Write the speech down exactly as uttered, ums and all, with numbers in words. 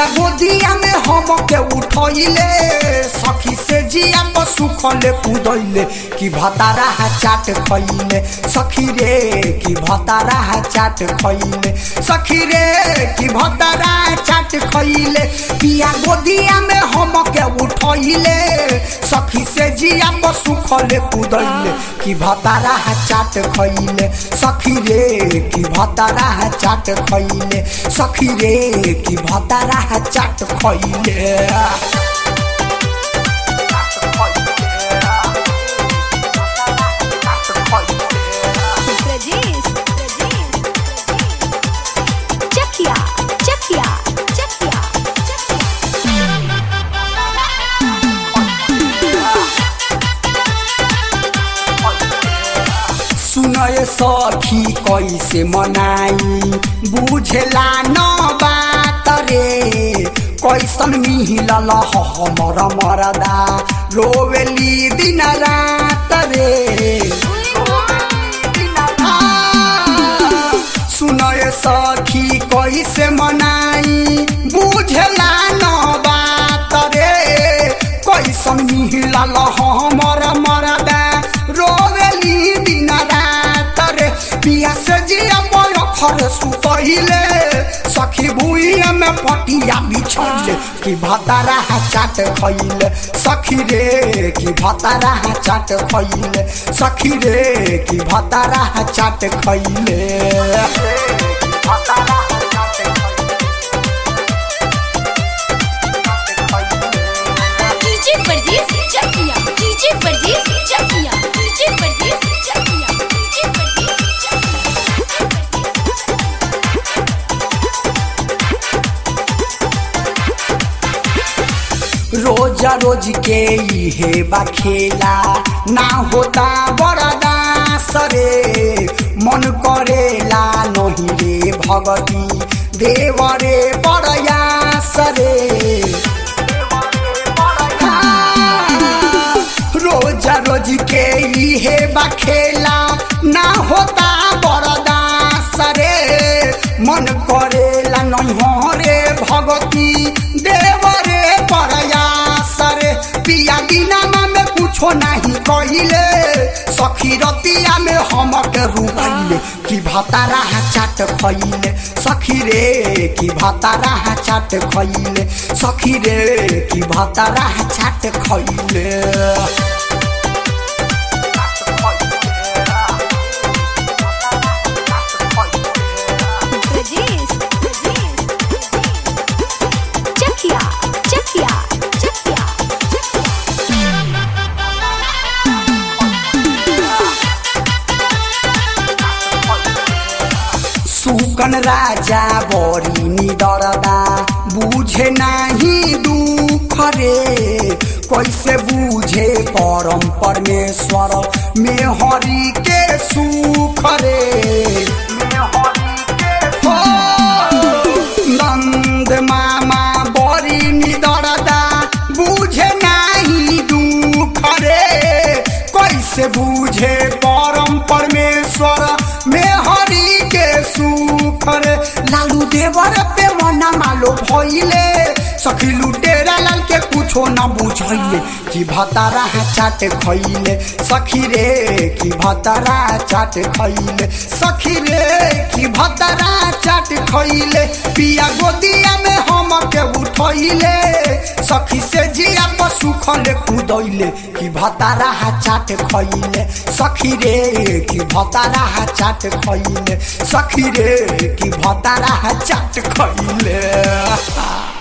गोदिया में हम के उठैले सखी से जिया पर सुखले कूदैले कि भतारा चाट खैले सखी रे कि भतारा चाट खैले सखी रे कि भतारा चाट खैले पिया गोदिया में हम के उठैले सखी से जिया पर सुखले कूदैले कि भतारा चाट खैले सखी रे कि भतारा चाट खैले सखी रे कि भतारा चाट खैले चकिया चकिया चकिया सुनय सखी कैसे मनाई बुझला न बात रे कैसन मिलल हमर मरदा रोवेली दिन रात रे सुनय सखी कैसे मनाई बुझला न बात रे कैसन मिलल हमर मरदा रोवेली दिन रात रे पिया से जिया पर खर सुतहिले सखी भुइया में पटिया बिछले कि भतारा चाट खैले सखी रे कि भतारा चाट खैले सखी रे कि भतारा चाट खैले कीजिए परदेस चकिया कीजिए परदेस चकिया कीजिए परदेस चकिया कीजिए परदेस रोजा रोज के इहे बा खेला ना होता बरदास रे मन करेला नहीं रे भगती देव रे प्रयास रे रोजा रोज के इहे बा खेला ना होता बरदास रे मन करेला नहीं हो रे भगती देव रे प्रयास रे पिया बिना में कुछो नहीं कहिले सखी रतिया में हम के रुबैले कि भतारा चाट खैले सखी रे कि भतारा चाट खैले सखी रे कि भतारा चाट खैले परदेस चकिया चकिया चकिया सुकन राजा बड़ी निडरदा बुझे नहीं दुख रे कैसे बुझे परम परमेश्वर में हरि के सुख रे हो नंद मामा बड़ी निडरदा बुझे नहीं दुख रे कैसे बुझे परम परमेश्वर में हरि के सुख रे लालू देवर पे मना मालो भइले सखी लुटेरा लाल के कुछो न बुझैले कि भतारा चाट खैले सखी रे कि भतारा चाट खैले सखी रे कि भतारा चाट खैले पिया गोदिया में हम के उठैले सखी से जिया पर सुखले कूदैले कि भतारा चाट खैले सखी रे कि भतारा चाट खैले सखी रे कि भतारा चाट खैले